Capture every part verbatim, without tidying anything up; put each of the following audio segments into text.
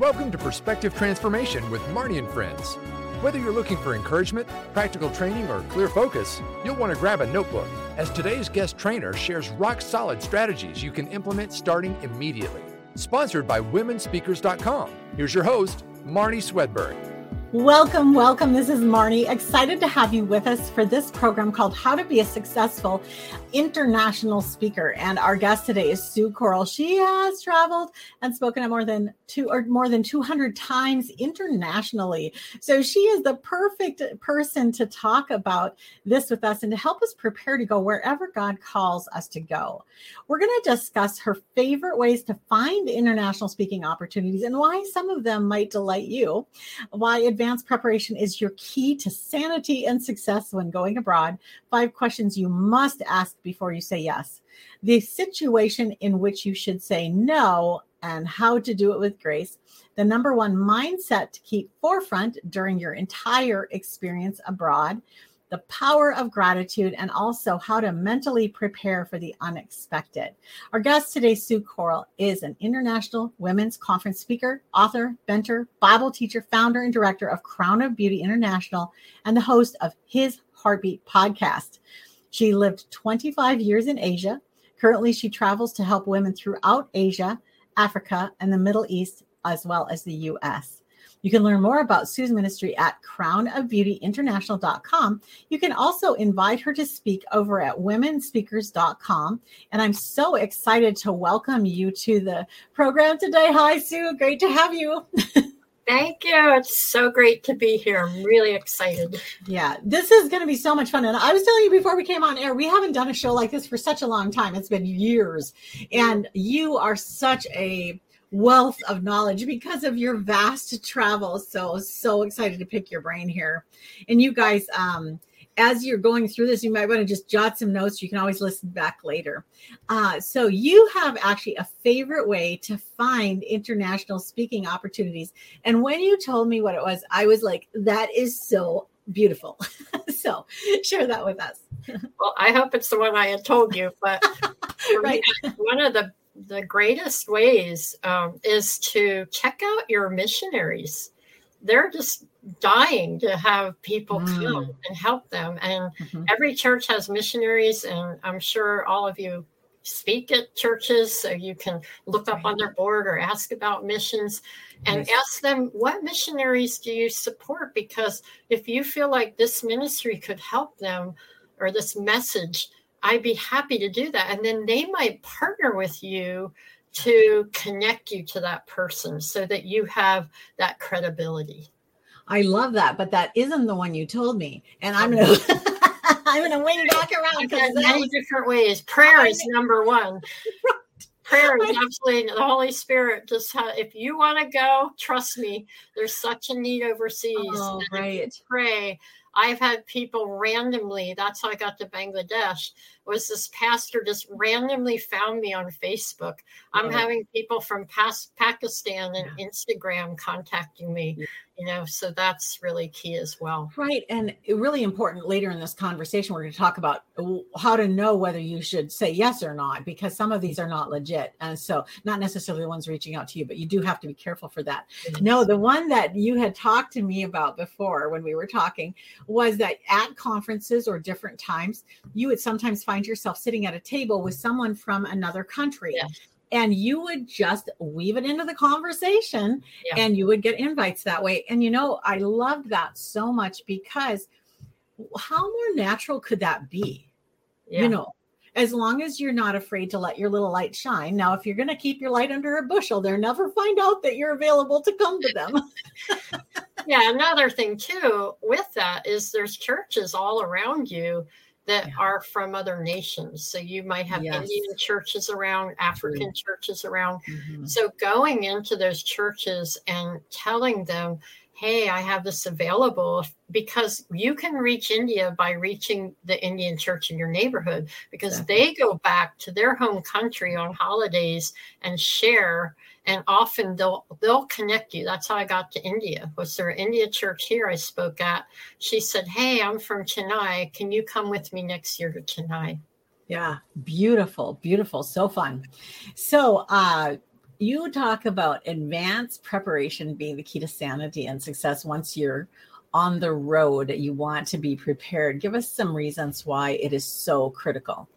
Welcome to Perspective Transformation with Marnie and Friends. Whether you're looking for encouragement, practical training, or clear focus, you'll want to grab a notebook, as today's guest trainer shares rock-solid strategies you can implement starting immediately. Sponsored by women speakers dot com. Here's your host, Marnie Swedberg. Welcome, welcome. This is Marnie. Excited to have you with us for this program called How to Be a Successful International Speaker. And our guest today is Sue Corl. She has traveled and spoken at more than two or more than two hundred times internationally. So she is the perfect person to talk about this with us and to help us prepare to go wherever God calls us to go. We're going to discuss her favorite ways to find international speaking opportunities and why some of them might delight you, why advanced preparation is your key to sanity and success when going abroad, five questions you must ask before you say yes, the situation in which you should say no, and how to do it with grace, the number one mindset to keep forefront during your entire experience abroad, the power of gratitude, and also how to mentally prepare for the unexpected. Our guest today, Sue Corl, is an international women's conference speaker, author, mentor, Bible teacher, founder, and director of Crown of Beauty International, and the host of His Heartbeat podcast. She lived twenty-five years in Asia. Currently, she travels to help women throughout Asia, Africa, and the Middle East, as well as the U S. You can learn more about Sue's ministry at crown of beauty international dot com. You can also invite her to speak over at women speakers dot com. And I'm so excited to welcome you to the program today. Hi, Sue. Great to have you. Thank you. It's so great to be here. I'm really excited. Yeah, this is going to be so much fun. And I was telling you before we came on air, we haven't done a show like this for such a long time. It's been years. And you are such a wealth of knowledge because of your vast travel. So, so excited to pick your brain here. And you guys, um, as you're going through this, you might want to just jot some notes. You can always listen back later. Uh, so you have actually a favorite way to find international speaking opportunities. And when you told me what it was, I was like, that is so beautiful. So share that with us. Well, I hope it's the one I had told you, but right. One of the The greatest ways um, is to check out your missionaries. They're just dying to have people mm. come and help them. And mm-hmm. every church has missionaries, and I'm sure all of you speak at churches, so you can look up on their board or ask about missions and yes. ask them, what missionaries do you support? Because if you feel like this ministry could help them or this message, I'd be happy to do that. And then they might partner with you to connect you to that person so that you have that credibility. I love that, but that isn't the one you told me. And I'm going to I'm going to wing back around. Because many was, different ways. Prayer I, is number one. Prayer is absolutely the Holy Spirit. Just ha- if you want to go, trust me, there's such a need overseas. Oh, right. Pray. I've had people randomly, that's how I got to Bangladesh, was this pastor just randomly found me on Facebook. I'm right. having people from past Pakistan and yeah. Instagram contacting me, yeah. you know, so that's really key as well. Right. And really important later in this conversation, we're going to talk about how to know whether you should say yes or not, because some of these are not legit. And so not necessarily the ones reaching out to you, but you do have to be careful for that. Mm-hmm. No, the one that you had talked to me about before when we were talking was that at conferences or different times, you would sometimes find yourself sitting at a table with someone from another country. Yeah. And you would just weave it into the conversation yeah. and you would get invites that way. And, you know, I loved that so much because how more natural could that be? Yeah. You know, as long as you're not afraid to let your little light shine. Now, if you're going to keep your light under a bushel, they'll never find out that you're available to come to them. Yeah, another thing, too, with that is there's churches all around you that yeah. are from other nations. So you might have yes. Indian churches around, African True. churches around. Mm-hmm. So going into those churches and telling them, hey, I have this available, because you can reach India by reaching the Indian church in your neighborhood, because exactly. they go back to their home country on holidays and share. And often they'll they'll connect you. That's how I got to India. Was there an India church here I spoke at? She said, hey, I'm from Chennai. Can you come with me next year to Chennai? Yeah, beautiful, beautiful. So fun. So uh, You talk about advanced preparation being the key to sanity and success. Once you're on the road, you want to be prepared. Give us some reasons why it is so critical.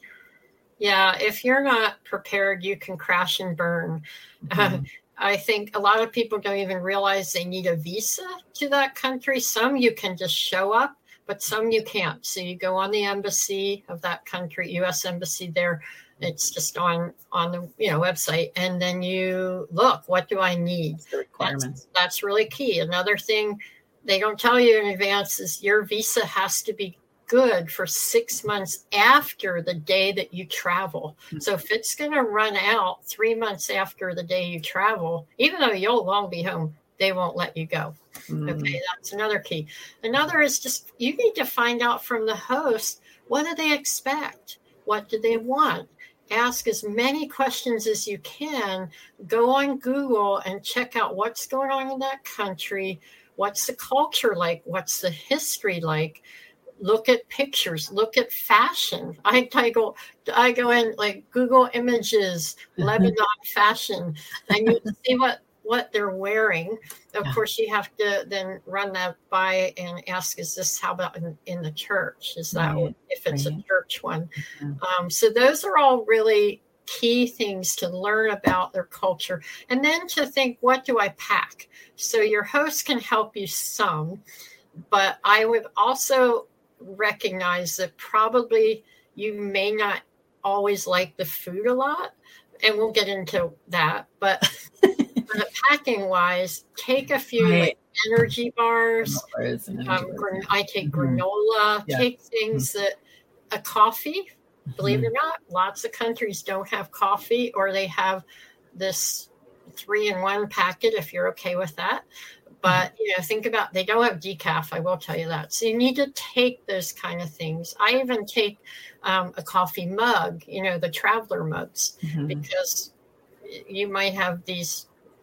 Yeah, if you're not prepared, you can crash and burn. Mm-hmm. Uh, I think a lot of people don't even realize they need a visa to that country. Some you can just show up, but some you can't. So you go on the embassy of that country, U S embassy there. It's just on, on the you know website. And then you look, what do I need? The requirements. That's, that's really key. Another thing they don't tell you in advance is your visa has to be good for six months after the day that you travel. Mm-hmm. So if it's going to run out three months after the day you travel, even though you'll long be home, they won't let you go. Mm-hmm. Okay, that's another key. Another is just you need to find out from the host, what do they expect? What do they want? Ask as many questions as you can. Go on Google and check out what's going on in that country. What's the culture like? What's the history like? Look at pictures. Look at fashion. I, I go, I go in like Google Images, Lebanon fashion, and you see what what they're wearing. Of yeah. course, you have to then run that by and ask, is this how about in, in the church? Is that right. if it's right. a church one? Mm-hmm. Um, so those are all really key things to learn about their culture. And then to think, what do I pack? So your host can help you some, but I would also recognize that probably you may not always like the food a lot. And we'll get into that. But uh, packing wise, take a few right. like energy bars. bars energy um, bars. I take mm-hmm. granola, yeah. take things mm-hmm. that a coffee, mm-hmm. believe it or not, lots of countries don't have coffee, or they have this three in one packet if you're okay with that. But, you know, think about, they don't have decaf, I will tell you that. So you need to take those kind of things. I even take um, a coffee mug, you know, the traveler mugs, mm-hmm. because you might have these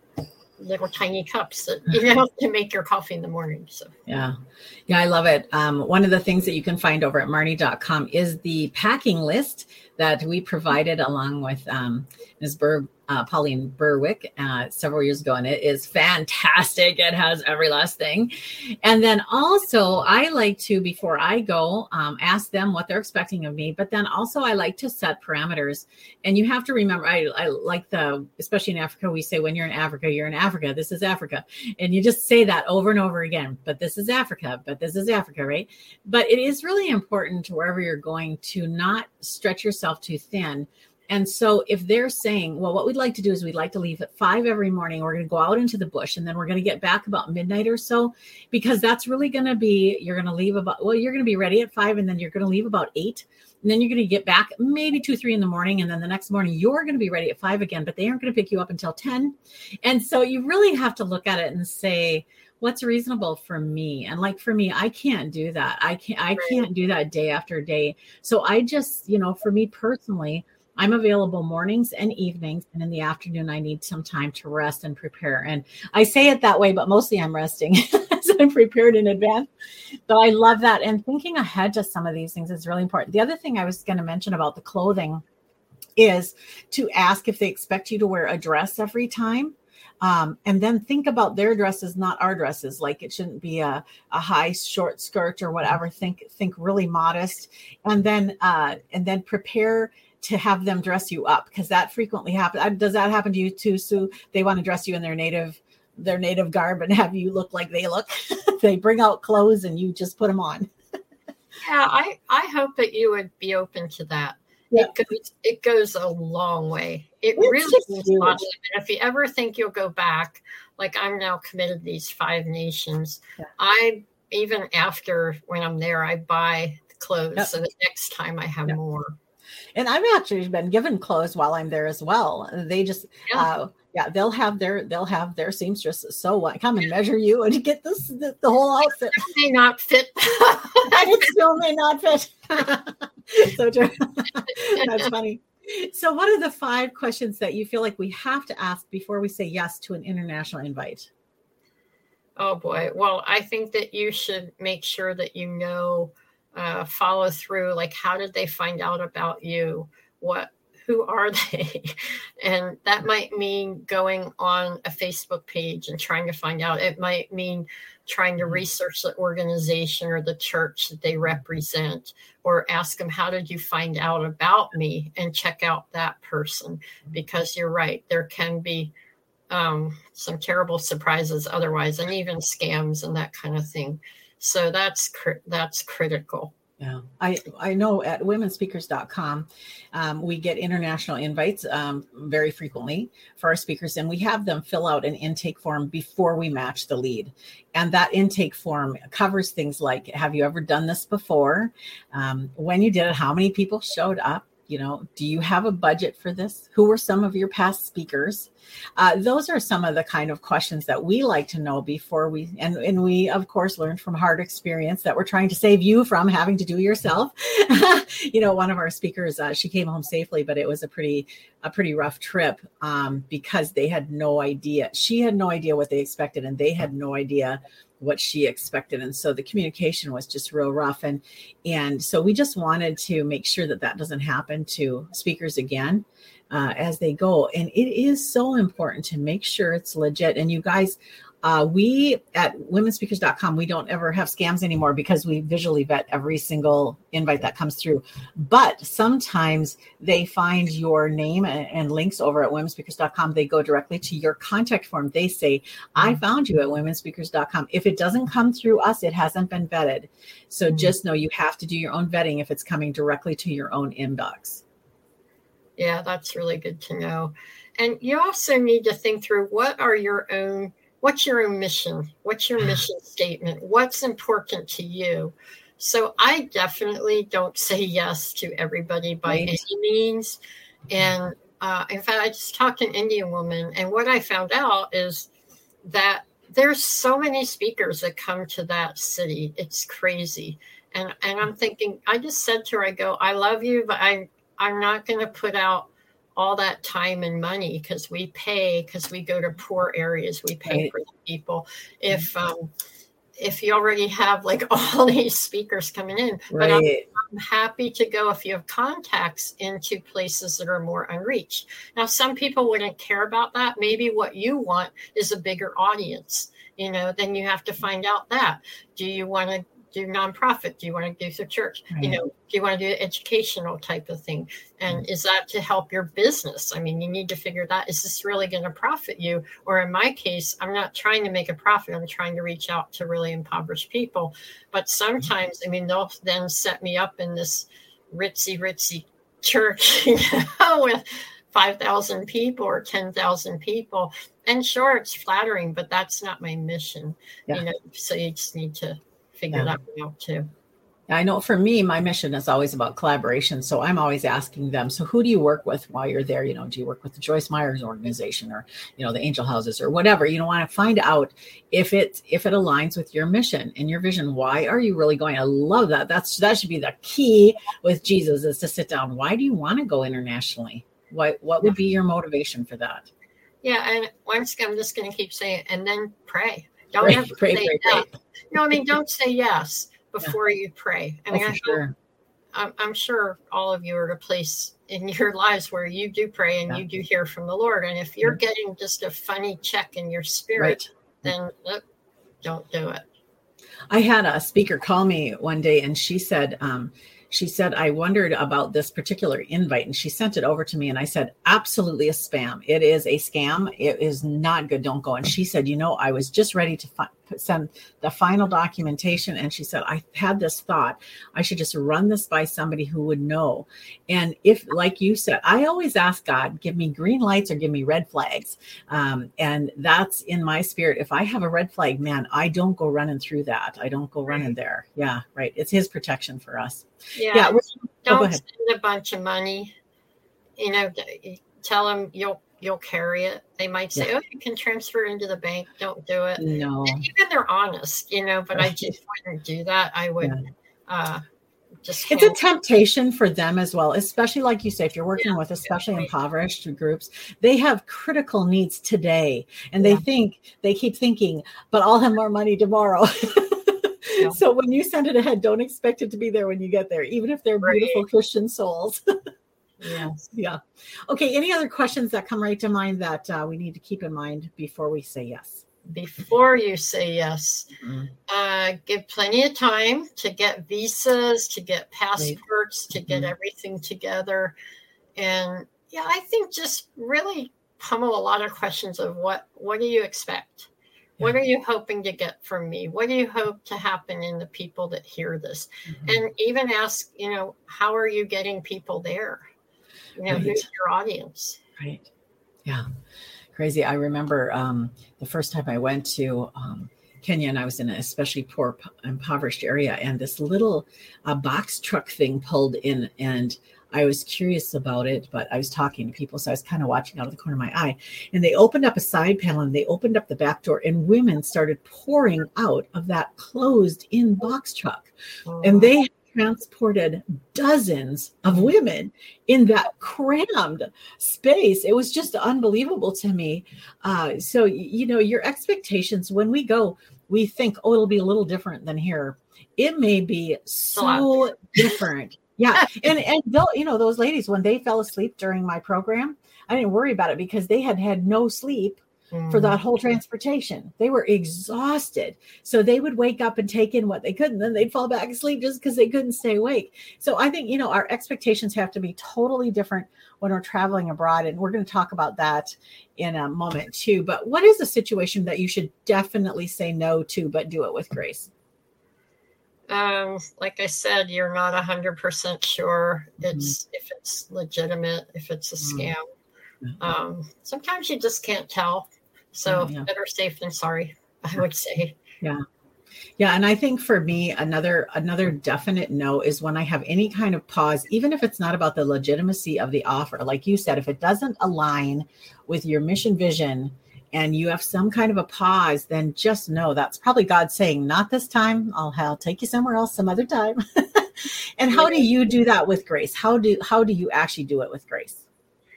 little tiny cups that, you know, to make your coffee in the morning. So, yeah. Yeah, I love it. Um, one of the things that you can find over at marnie dot com is the packing list that we provided along with um, Miz Burr. Uh, Pauline Berwick uh, several years ago, and it is fantastic. It has every last thing. And then also I like to, before I go, um, ask them what they're expecting of me, but then also I like to set parameters. And you have to remember, I, I like the, especially in Africa, we say when you're in Africa, you're in Africa, this is Africa. And you just say that over and over again, but this is Africa, but this is Africa, right? But it is really important to wherever you're going to not stretch yourself too thin. And so if they're saying, well, what we'd like to do is we'd like to leave at five every morning. We're going to go out into the bush and then we're going to get back about midnight or so, because that's really going to be, you're going to leave about, well, you're going to be ready at five and then you're going to leave about eight. And then you're going to get back maybe two, three in the morning. And then the next morning you're going to be ready at five again, but they aren't going to pick you up until ten. And so you really have to look at it and say, what's reasonable for me? And like for me, I can't do that. I can't, I can't do that day after day. So I just, you know, for me personally, I'm available mornings and evenings, and in the afternoon, I need some time to rest and prepare. And I say it that way, but mostly I'm resting as I'm prepared in advance. So I love that. And thinking ahead to some of these things is really important. The other thing I was going to mention about the clothing is to ask if they expect you to wear a dress every time. Um, and then think about their dresses, not our dresses. Like it shouldn't be a, a high short skirt or whatever. Think, think really modest. And then, uh, and then prepare to have them dress you up, because that frequently happens. Does that happen to you too, Sue? They want to dress you in their native, their native garb and have you look like they look. They bring out clothes and you just put them on. Yeah, I, I hope that you would be open to that. Yeah. It goes, it goes a long way. It it's really means much. And if you ever think you'll go back, like I'm now committed to these five nations, yeah. I, even after when I'm there, I buy clothes yep. so that next time I have yep. more. And I've actually been given clothes while I'm there as well. They just, yeah, uh, yeah they'll have their, they'll have their seamstress. So what? Come and measure you and get this, the, the whole outfit. It may not fit. It still may not fit. So true. That's funny. So what are the five questions that you feel like we have to ask before we say yes to an international invite? Oh boy. Well, I think that you should make sure that you know, Uh, follow through, like how did they find out about you? What, who are they? And that might mean going on a Facebook page and trying to find out. It might mean trying to research the organization or the church that they represent, or ask them, how did you find out about me? And check out that person, because you're right. There can be um, some terrible surprises otherwise, and even scams and that kind of thing. So that's, that's critical. Yeah, I, I know at women speakers dot com, um, we get international invites um, very frequently for our speakers, and we have them fill out an intake form before we match the lead. And that intake form covers things like, have you ever done this before? Um, when you did it, how many people showed up? You know, do you have a budget for this? Who were some of your past speakers? Uh, those are some of the kind of questions that we like to know before we, and, and we, of course, learned from hard experience that we're trying to save you from having to do yourself. You know, one of our speakers, uh, she came home safely, but it was a pretty, a pretty rough trip um, because they had no idea. She had no idea what they expected, and they had no idea what she expected. And so the communication was just real rough. And, and so we just wanted to make sure that that doesn't happen to speakers again uh, as they go. And it is so important to make sure it's legit. And you guys, uh, we at women speakers dot com, we don't ever have scams anymore because we visually vet every single invite that comes through. But sometimes they find your name and, and links over at women speakers dot com. They go directly to your contact form. They say, I found you at women speakers dot com. If it doesn't come through us, it hasn't been vetted. So mm-hmm. just know you have to do your own vetting if it's coming directly to your own inbox. Yeah, that's really good to know. And you also need to think through, what are your own What's your own mission? What's your mission statement? What's important to you? So I definitely don't say yes to everybody by right. any means. And uh, in fact, I just talked to an Indian woman, and what I found out is that there's so many speakers that come to that city. It's crazy. And and I'm thinking, I just said to her, I go, I love you, but I, I'm not going to put out all that time and money, because we pay, because we go to poor areas, we pay right. for the people. If um, if you already have like all these speakers coming in, right. but I'm, I'm happy to go if you have contacts into places that are more unreached. Now, some people wouldn't care about that. Maybe what you want is a bigger audience. You know, then you have to find out that. Do you want to do nonprofit? Do you want to do the church? Right. You know, do you want to do educational type of thing? And right. is that to help your business? I mean, you need to figure that, is this really going to profit you? Or in my case, I'm not trying to make a profit. I'm trying to reach out to really impoverished people. But sometimes, I mean, they'll then set me up in this ritzy, ritzy church, you know, with five thousand people or ten thousand people. And sure, it's flattering, but that's not my mission. Yeah. You know, so you just need to figure yeah. that out too. I know for me, my mission is always about collaboration. So I'm always asking them, so who do you work with while you're there? You know, do you work with the Joyce Myers organization, or, you know, the Angel Houses, or whatever? You know, want to find out if it, if it aligns with your mission and your vision. Why are you really going? I love that. That's, that should be the key with Jesus, is to sit down. Why do you want to go internationally? What, what would be your motivation for that? Yeah. And once again, I'm just going to keep saying it, and then pray. Don't pray, ever pray, say pray, yes. pray. No, I mean, don't say yes before yeah. you pray. I mean, oh, I sure. I'm, I'm sure all of you are at a place in your lives where you do pray and yeah. you do hear from the Lord. And if you're mm-hmm. getting just a funny check in your spirit, right. then look, don't do it. I had a speaker call me one day, and she said, um, she said, I wondered about this particular invite, and she sent it over to me, and I said, absolutely a spam. It is a scam. It is not good. Don't go. And she said, you know, I was just ready to fi- send the final documentation. And she said, I had this thought, I should just run this by somebody who would know. And if, like you said, I always ask God, give me green lights or give me red flags. Um, and that's in my spirit. If I have a red flag, man, I don't go running through that. I don't go running there. Yeah, right. It's his protection for us. Yeah. yeah don't oh, spend a bunch of money. You know, tell them you'll you'll carry it. They might say, yeah. oh, you can transfer into the bank. Don't do it. No. And even they're honest, you know, but right. I just wouldn't do that. I would yeah. uh, just. It's a temptation for them as well, especially like you say, if you're working yeah. with especially yeah. impoverished groups, they have critical needs today. And yeah. they think, they keep thinking, but I'll have more money tomorrow. Yeah. So when you send it ahead, don't expect it to be there when you get there, even if they're right. beautiful Christian souls. Yes. Yeah. Okay. Any other questions that come right to mind that uh, we need to keep in mind before we say yes? Before you say yes, mm-hmm. uh, give plenty of time to get visas, to get passports, to get mm-hmm. everything together. And yeah, I think just really pummel a lot of questions of what, what do you expect? Yeah. What are you hoping to get from me? What do you hope to happen in the people that hear this? Mm-hmm. And even ask, you know, how are you getting people there? You know, right. Who's your audience? Right. Yeah. Crazy. I remember um, the first time I went to um, Kenya, and I was in an especially poor, impoverished area, and this little uh, box truck thing pulled in, and I was curious about it, but I was talking to people, so I was kind of watching out of the corner of my eye. And they opened up a side panel, and they opened up the back door, and women started pouring out of that closed-in box truck. Oh. And they transported dozens of women in that crammed space. It was just unbelievable to me. Uh, so, you know, your expectations when we go, we think, oh, it'll be a little different than here. It may be so different. Yeah. And, and they'll, you know, those ladies, when they fell asleep during my program, I didn't worry about it because they had had no sleep for that whole transportation. They were exhausted. So they would wake up and take in what they could, and then they'd fall back asleep just because they couldn't stay awake. So I think, you know, our expectations have to be totally different when we're traveling abroad. And we're going to talk about that in a moment too. But what is a situation that you should definitely say no to, but do it with grace? Um, like I said, you're not a hundred percent sure it's, mm-hmm. if it's legitimate, if it's a scam. Mm-hmm. Um, sometimes you just can't tell. So yeah. Better safe than sorry, I would say. Yeah. Yeah. And I think for me, another, another definite no is when I have any kind of pause, even if it's not about the legitimacy of the offer. Like you said, if it doesn't align with your mission vision and you have some kind of a pause, then just know that's probably God saying, not this time. I'll, I'll take you somewhere else some other time. And how do you do that with grace? How do, how do you actually do it with grace?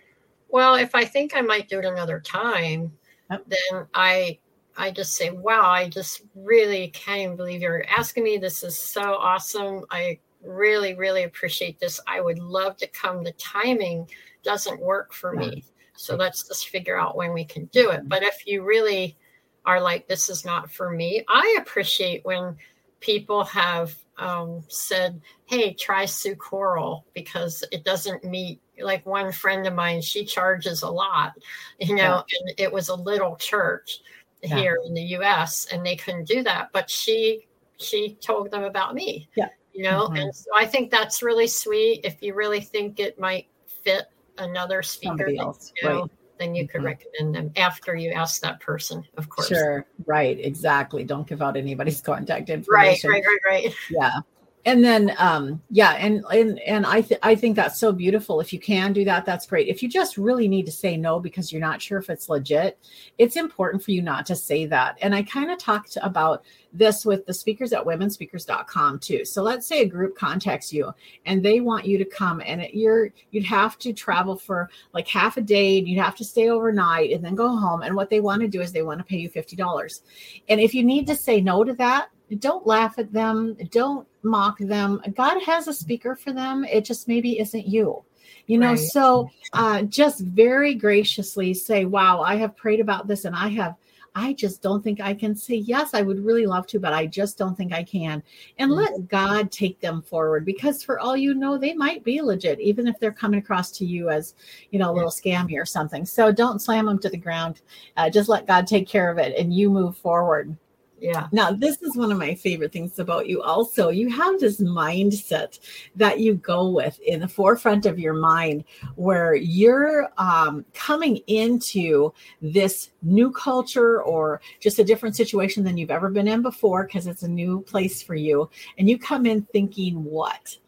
Well, if I think I might do it another time, yep. then I I just say, wow, I just really can't even believe you're asking me. This is so awesome. I really, really appreciate this. I would love to come. The timing doesn't work for yeah. me. So let's just figure out when we can do it. But if you really are like, this is not for me, I appreciate when people have um, said, hey, try Sue Coral because it doesn't meet. Like one friend of mine, she charges a lot, you know, yeah. and it was a little church yeah. here in the U S and they couldn't do that. But she, she told them about me, yeah. you know, mm-hmm. and so I think that's really sweet. If you really think it might fit another speaker, else, you know, right. then you could mm-hmm. recommend them after you ask that person, of course. Sure. Right. Exactly. Don't give out anybody's contact information. Right, right, right, right. Yeah. And then, um, yeah, and, and, and I, th- I think that's so beautiful. If you can do that, that's great. If you just really need to say no, because you're not sure if it's legit, it's important for you not to say that. And I kind of talked about this with the speakers at women speakers dot com too. So let's say a group contacts you and they want you to come and it, you're, you'd have to travel for like half a day and you'd have to stay overnight and then go home. And what they want to do is they want to pay you fifty dollars. And if you need to say no to that, don't laugh at them. Don't mock them. God has a speaker for them. It just maybe isn't you, you know, right. So uh, just very graciously say, wow, I have prayed about this and I have, I just don't think I can say, yes, I would really love to, but I just don't think I can. And mm-hmm. let God take them forward because for all you know, they might be legit, even if they're coming across to you as, you know, a little scammy or something. So don't slam them to the ground. Uh, just let God take care of it and you move forward. Yeah. Now, this is one of my favorite things about you also. You have this mindset that you go with in the forefront of your mind where you're um, coming into this new culture or just a different situation than you've ever been in before because it's a new place for you. And you come in thinking what?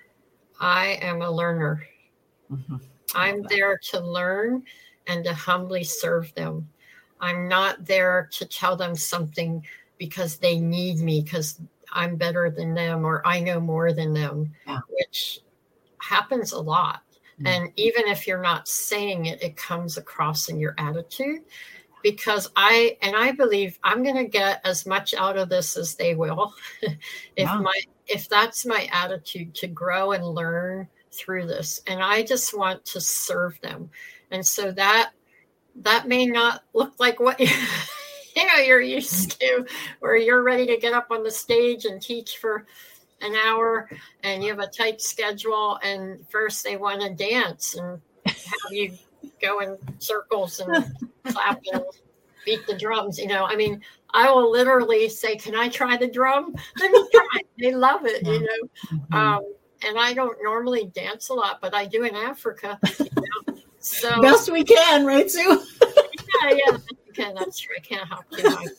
I am a learner. Mm-hmm. I'm there to learn and to humbly serve them. I'm not there to tell them something because they need me, because I'm better than them or I know more than them, yeah. which happens a lot. Mm-hmm. And even if you're not saying it, it comes across in your attitude because I, and I believe I'm going to get as much out of this as they will. if yeah. my, if that's my attitude to grow and learn through this, and I just want to serve them. And so that that may not look like what you, you know you're used to, where you're ready to get up on the stage and teach for an hour, and you have a tight schedule, and first they want to dance and have you go in circles and clap and beat the drums. You know, I mean, I will literally say, "Can I try the drum?" Let me try. They love it, you know. Mm-hmm. Um, and I don't normally dance a lot, but I do in Africa. You know? So best we can, right, Sue? yeah, yeah, okay, that's true. I can't help too much.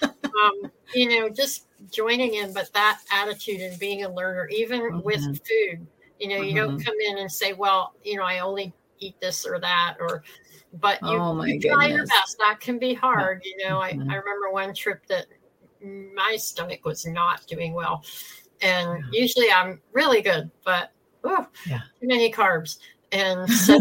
Um, you know, just joining in, but that attitude and being a learner, even mm-hmm. with food, you know, you mm-hmm. don't come in and say, well, you know, I only eat this or that, or, but you, oh my you try goodness. your best. That can be hard. You know, mm-hmm. I, I remember one trip that my stomach was not doing well. And yeah. usually I'm really good, but oh, yeah. too many carbs. And so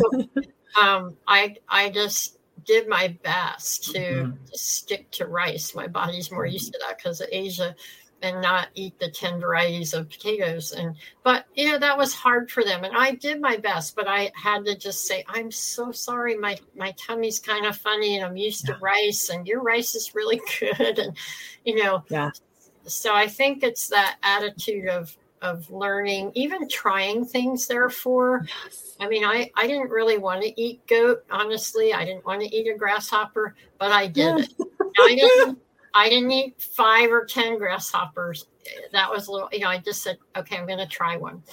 um, I, I just did my best to, mm-hmm. to stick to rice. My body's more used to that because of Asia, and not eat the ten varieties of potatoes. And, but, you know, that was hard for them. And I did my best, but I had to just say, I'm so sorry. My, my tummy's kind of funny, and I'm used yeah. to rice, and your rice is really good. And, you know, yeah. so I think it's that attitude of, of learning, even trying things, therefore. Yes. I mean, I, I didn't really want to eat goat, honestly. I didn't want to eat a grasshopper, but I did it. I didn't, I didn't eat five or ten grasshoppers. That was a little, you know, I just said, okay, I'm going to try one.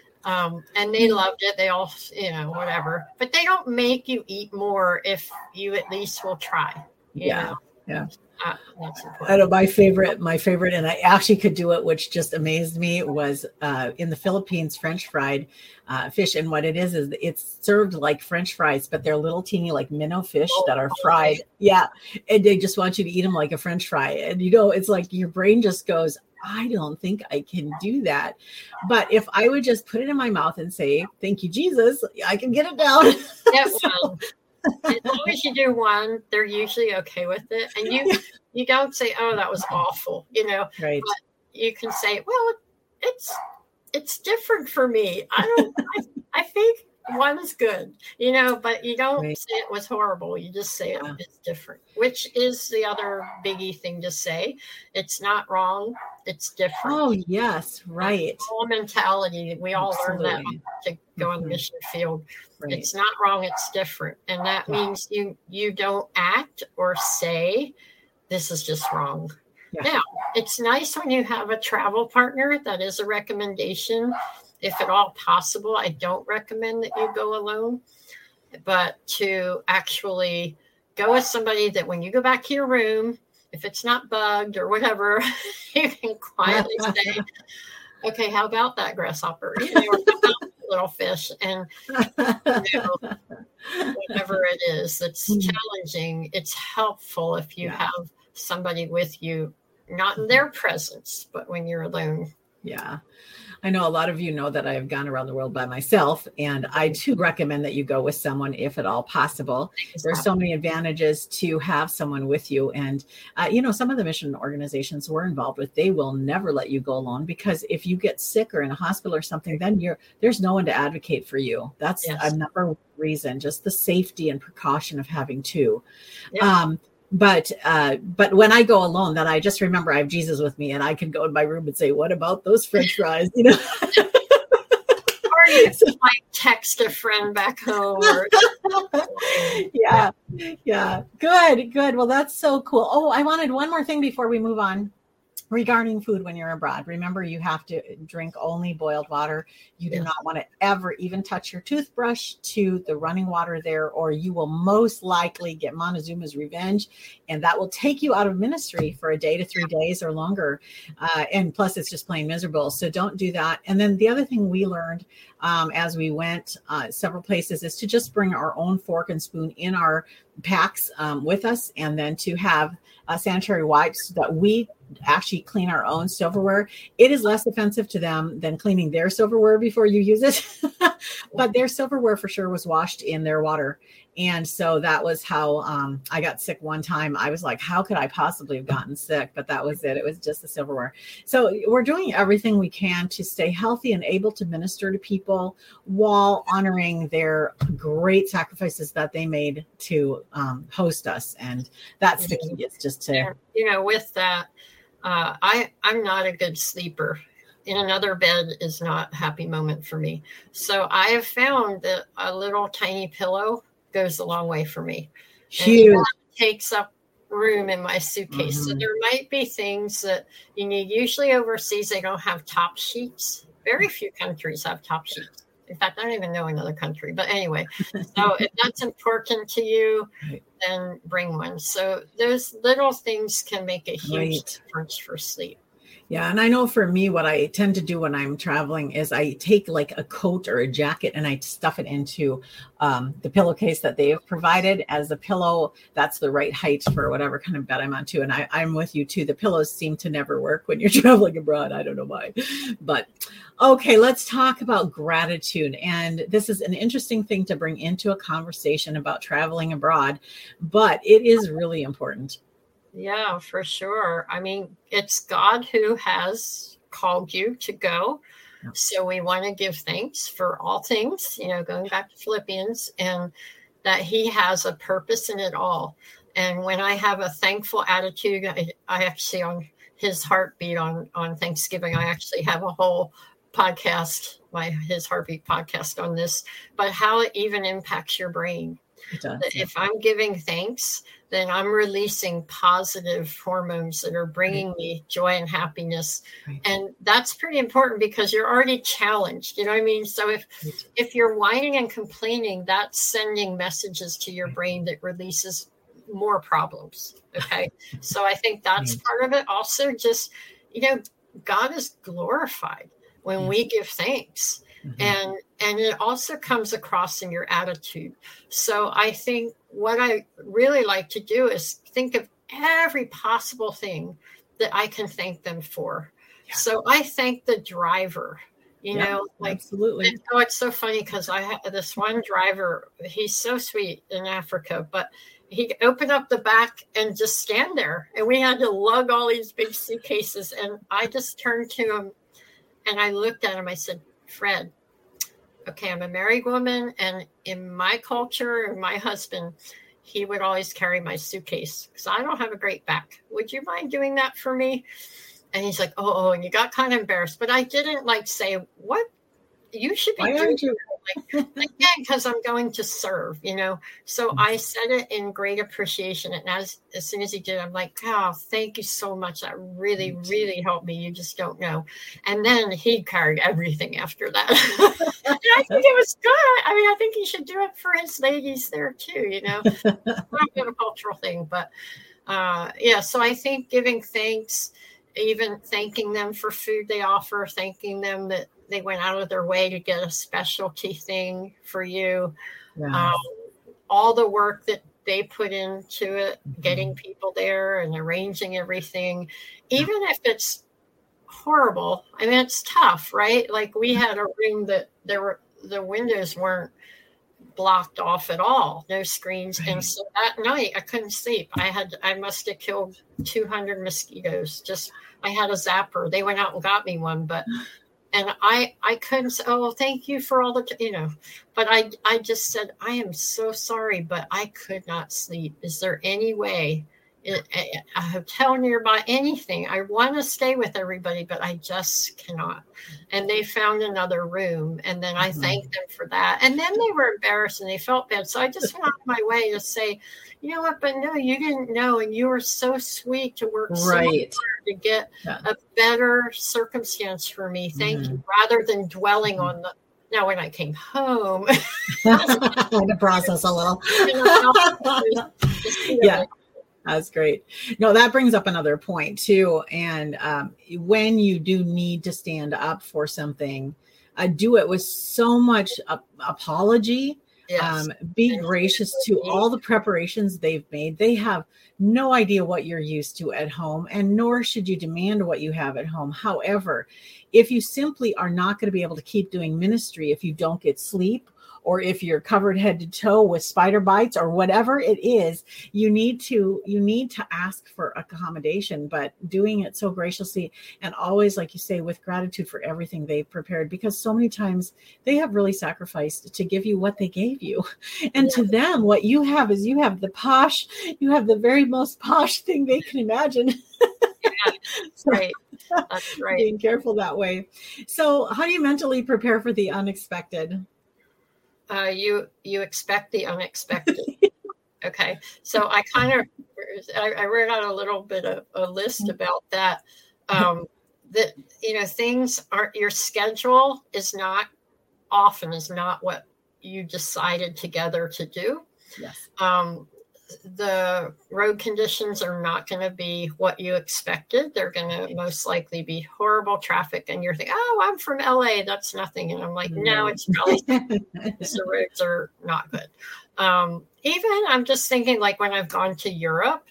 Um, and they loved it. They all, you know, whatever. But they don't make you eat more if you at least will try. You yeah. know? Yeah. Uh, that's important. I know my favorite, my favorite, and I actually could do it, which just amazed me, was uh, in the Philippines, French fried uh, fish. And what it is, is it's served like French fries, but they're little teeny, like minnow fish oh, that are fried. Okay. Yeah. And they just want you to eat them like a French fry. And, you know, it's like your brain just goes, I don't think I can do that. But if I would just put it in my mouth and say, thank you, Jesus, I can get it down. Yeah, well, as long as you do one, they're usually okay with it. And you you don't say, oh, that was awful, you know. Right. But you can say, well, it's it's different for me. I don't I, I think one's good, you know, but you don't right. say it was horrible. You just say yeah. it's different, which is the other biggie thing to say. It's not wrong. It's different. Oh, yes. Right. Whole mentality. We all Absolutely. learn that to go mm-hmm. on the mission field. Right. It's not wrong. It's different. And that yeah. means you, you don't act or say, this is just wrong. Yeah. Now, it's nice when you have a travel partner. That is a recommendation. If at all possible, I don't recommend that you go alone, but to actually go with somebody that when you go back to your room, if it's not bugged or whatever, you can quietly say, okay, how about that grasshopper? You know, or how about that little fish? And you know, whatever it is that's challenging, it's helpful if you yeah. have somebody with you, not in their presence, but when you're alone. Yeah. I know a lot of you know that I have gone around the world by myself, and I too recommend that you go with someone if at all possible. There's so many advantages to have someone with you. And, uh, you know, some of the mission organizations we're involved with, they will never let you go alone, because if you get sick or in a hospital or something, then you're there's no one to advocate for you. That's yes. a number one reason, just the safety and precaution of having two. Yeah. Um, But uh, but when I go alone, then I just remember I have Jesus with me, and I can go in my room and say, "What about those French fries?" You know. Or you might text a friend back home. Or... yeah, yeah, good, good. Well, that's so cool. Oh, I wanted one more thing before we move on. Regarding food when you're abroad, remember you have to drink only boiled water. You do yes. not want to ever even touch your toothbrush to the running water there, or you will most likely get Montezuma's revenge, and that will take you out of ministry for a day to three days or longer. Uh, and plus, it's just plain miserable. So don't do that. And then the other thing we learned um, as we went uh, several places is to just bring our own fork and spoon in our packs um, with us, and then to have uh, sanitary wipes that we actually clean our own silverware. It is less offensive to them than cleaning their silverware before you use it, but their silverware for sure was washed in their water. And so that was how um, I got sick one time. I was like, how could I possibly have gotten sick? But that was it. It was just the silverware. So we're doing everything we can to stay healthy and able to minister to people while honoring their great sacrifices that they made to um, host us. And that's the key. It's just to, and, you know, with that, uh, I, I'm not a good sleeper. In another bed is not a happy moment for me. So I have found that a little tiny pillow goes a long way for me. Huge. And it takes up room in my suitcase. Mm-hmm. So there might be things that you need. Usually overseas, they don't have top sheets. Very few countries have top sheets. In fact, I don't even know another country. But anyway, so if that's important to you, right. then bring one. So those little things can make a huge right. difference for sleep. Yeah. And I know for me, what I tend to do when I'm traveling is I take like a coat or a jacket and I stuff it into um, the pillowcase that they have provided as a pillow. That's the right height for whatever kind of bed I'm on too. And I, I'm with you too. The pillows seem to never work when you're traveling abroad. I don't know why, but okay, let's talk about gratitude. And this is an interesting thing to bring into a conversation about traveling abroad, but it is really important. Yeah, for sure. I mean, it's God who has called you to go. Yeah. So we want to give thanks for all things, you know, going back to Philippians, and that he has a purpose in it all. And when I have a thankful attitude, I, I actually, on his heartbeat on, on Thanksgiving, I actually have a whole podcast, my his heartbeat podcast on this, but how it even impacts your brain. It does, that yeah. If I'm giving thanks, then I'm releasing positive hormones that are bringing right. me joy and happiness. Right. And that's pretty important because you're already challenged. You know what I mean? So if right. if you're whining and complaining, that's sending messages to your right. brain that releases more problems. Okay. So I think that's right. part of it. Also, just, you know, God is glorified when yes. we give thanks. Mm-hmm. And and it also comes across in your attitude. So I think what I really like to do is think of every possible thing that I can thank them for. Yeah. So I thank the driver, you yeah, know, like, absolutely. And, oh, it's so funny because I had this one driver, he's so sweet in Africa, but he opened up the back and just stand there. And we had to lug all these big suitcases. And I just turned to him and I looked at him. I said, Fred, okay, I'm a married woman, and in my culture, and my husband, he would always carry my suitcase because I don't have a great back. Would you mind doing that for me? And he's like, oh, oh, and you got kind of embarrassed, but I didn't like say, what? You should be Why doing you? Like, again, because I'm going to serve, you know. So I said it in great appreciation. And as, as soon as he did, I'm like, oh, thank you so much. That really, really helped me. You just don't know. And then he carried everything after that. And I think it was good. I mean, I think he should do it for his ladies there too, you know. It's not a cultural thing, but uh, yeah. So I think giving thanks, even thanking them for food they offer, thanking them that they went out of their way to get a specialty thing for you. Yeah. Um, all the work that they put into it, mm-hmm. getting people there and arranging everything, even if it's horrible. I mean, it's tough, right? Like we had a room that there were, the windows weren't blocked off at all, no screens. Right. And so that night I couldn't sleep. I had, I must have killed two hundred mosquitoes. Just, I had a zapper. They went out and got me one, but And I, I couldn't say, oh, thank you for all the, you know, but I, I just said, I am so sorry, but I could not sleep. Is there any way, a, a hotel nearby, anything? I want to stay with everybody, but I just cannot. And they found another room. And then I mm-hmm. thanked them for that. And then they were embarrassed and they felt bad. So I just went out of my way to say, you know what, but no, you didn't know. And you were so sweet to work so right. hard to get yeah. a better circumstance for me. Thank mm-hmm. you. Rather than dwelling mm-hmm. on the, now when I came home. To process a little. Yeah. That's great. No, that brings up another point too. And um, when you do need to stand up for something, uh, do it with so much uh, apology. Yes. Um, be gracious to all the preparations they've made. They have no idea what you're used to at home, and nor should you demand what you have at home. However, if you simply are not going to be able to keep doing ministry if you don't get sleep, or if you're covered head to toe with spider bites or whatever it is, you need to you need to ask for accommodation, but doing it so graciously and always, like you say, with gratitude for everything they've prepared, because so many times they have really sacrificed to give you what they gave you. And yeah. to them, what you have is you have the posh, you have the very most posh thing they can imagine. Yeah, that's so, right. That's right. Being careful that way. So how do you mentally prepare for the unexpected? Uh, you you expect the unexpected. Okay. So I kind of, I, I wrote out a little bit of a list about that. Um, that, you know, things aren't, your schedule is not often is not what you decided together to do. Yes. Um, the road conditions are not going to be what you expected. They're going to most likely be horrible traffic. And you're thinking, oh, I'm from L A. That's nothing. And I'm like, no, it's probably the roads are not good. Um, even I'm just thinking, like when I've gone to Europe,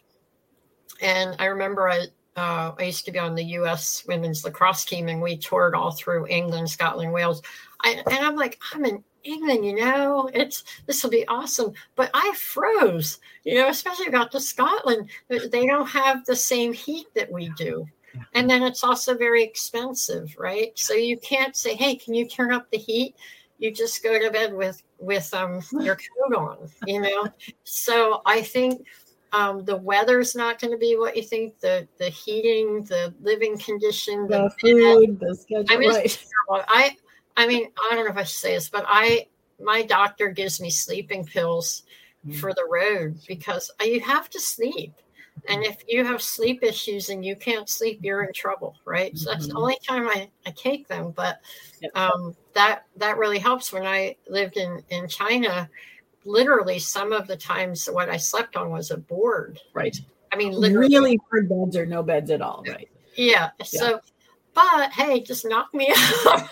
and I remember I, uh, I used to be on the U S women's lacrosse team, and we toured all through England, Scotland, Wales. I, and I'm like, I'm in England, you know, it's, this will be awesome. But I froze, you know, especially about to Scotland. They don't have the same heat that we do. And then it's also very expensive, right? So you can't say, hey, can you turn up the heat? You just go to bed with, with um, your coat on, you know? So I think um, the weather's not going to be what you think. The the heating, the living condition, the, the food, the schedule, I mean, right. I, I mean, I don't know if I should say this, but I, my doctor gives me sleeping pills mm. for the road because you have to sleep. And if you have sleep issues and you can't sleep, you're in trouble, right? Mm-hmm. So that's the only time I, I take them. But yep. um, that that really helps. When I lived in, in China, literally some of the times what I slept on was a board. Right. I mean, literally. Really hard beds or no beds at all, right? Yeah. yeah. So, but hey, just knock me out.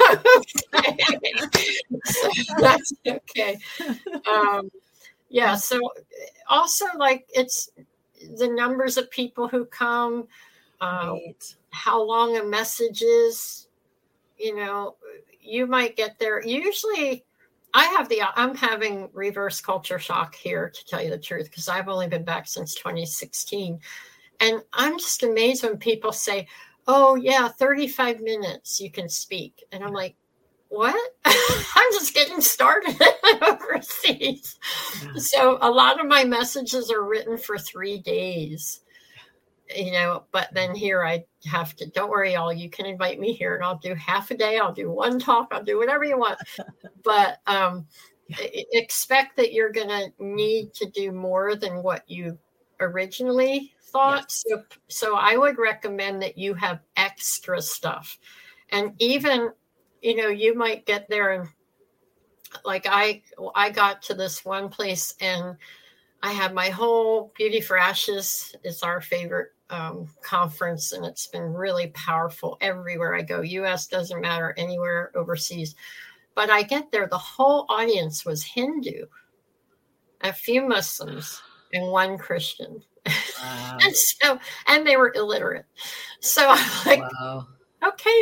So that's okay. Um, yeah. So also, like, it's the numbers of people who come, um, right. how long a message is, you know, you might get there. Usually I have the, I'm having reverse culture shock here, to tell you the truth, because I've only been back since twenty sixteen. And I'm just amazed when people say, oh yeah, thirty-five minutes you can speak. And I'm like, what? I'm just getting started overseas. Yeah. So a lot of my messages are written for three days, you know, but then here I have to, don't worry, y'all, you can invite me here and I'll do half a day. I'll do one talk. I'll do whatever you want. But um, yeah. expect that you're going to need to do more than what you originally thought. Yes. So, so I would recommend that you have extra stuff. And even, you know, you might get there and like I, I got to this one place and I had my whole Beauty for Ashes is our favorite um, conference. And it's been really powerful everywhere I go. U S doesn't matter, anywhere overseas. But I get there, the whole audience was Hindu, a few Muslims and one Christian. Wow. and so, and they were illiterate. So I'm like, wow. Okay.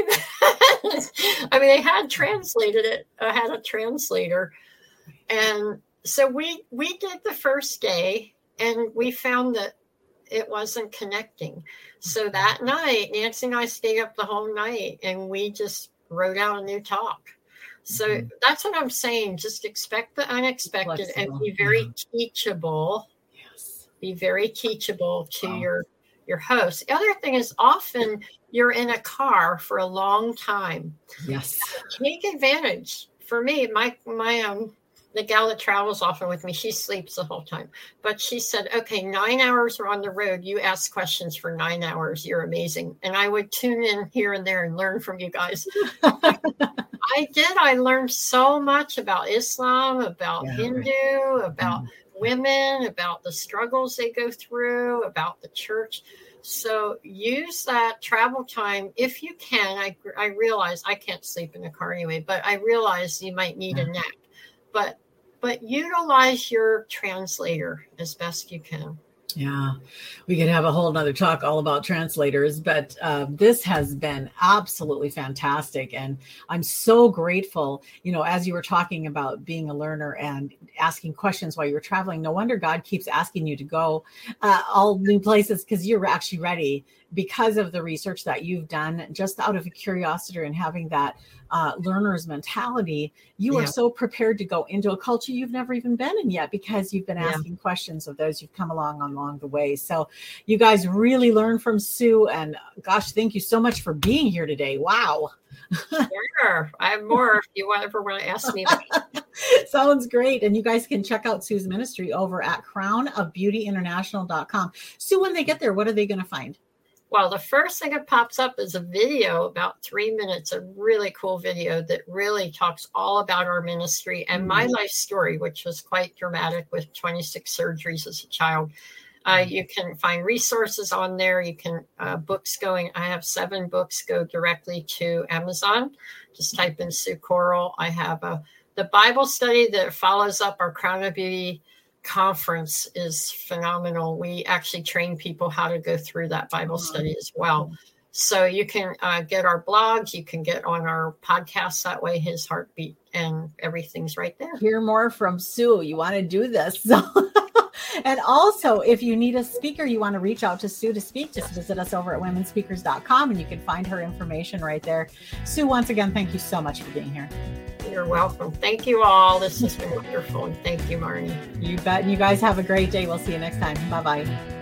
I mean, they had translated it. I had a translator. And so we, we did the first day and we found that it wasn't connecting. So that night, Nancy and I stayed up the whole night and we just wrote out a new talk. So mm-hmm. that's what I'm saying. Just expect the unexpected Flexible. and be very yeah. teachable. Yes. Be very teachable to wow. your, your host. The other thing is often you're in a car for a long time. Yes. Take advantage. For me, my, my, um, the gal that travels often with me, she sleeps the whole time. But she said, okay, nine hours are on the road. You ask questions for nine hours. You're amazing. And I would tune in here and there and learn from you guys. I did. I learned so much about Islam, about yeah, Hindu, right. about mm. women, about the struggles they go through, about the church. So use that travel time if you can. I, I realize I can't sleep in a car anyway, but I realize you might need a nap. But But utilize your translator as best you can. Yeah, we could have a whole nother talk all about translators, but uh, this has been absolutely fantastic. And I'm so grateful, you know, as you were talking about being a learner and asking questions while you were traveling, no wonder God keeps asking you to go uh, all new places, because you're actually ready because of the research that you've done, just out of a curiosity and having that uh, learner's mentality. You yeah. are so prepared to go into a culture you've never even been in yet, because you've been asking yeah. questions of those you've come along on along the way. So you guys really learn from Sue, and gosh, thank you so much for being here today. Wow. Sure. I have more if you ever want to ask me. Sounds great. And you guys can check out Sue's ministry over at crown of beauty international dot com. Sue, when they get there, what are they going to find? Well, the first thing that pops up is a video, about three minutes, a really cool video that really talks all about our ministry and my life story, which was quite dramatic with twenty-six surgeries as a child. Uh, you can find resources on there. You can, uh, books going, I have seven books go directly to Amazon. Just type in Sue Corl. I have a, the Bible study that follows up our Crown of Beauty conference is phenomenal. We actually train people how to go through that Bible study as well. So you can uh, get our blogs, you can get on our podcast that way, His Heartbeat, and everything's right there. Hear more from Sue. You want to do this. So. And also, if you need a speaker, you want to reach out to Sue to speak, just visit us over at women speakers dot com and you can find her information right there. Sue, once again, thank you so much for being here. You're welcome. Thank you all. This has been wonderful. And thank you, Marnie. You bet. You guys have a great day. We'll see you next time. Bye-bye.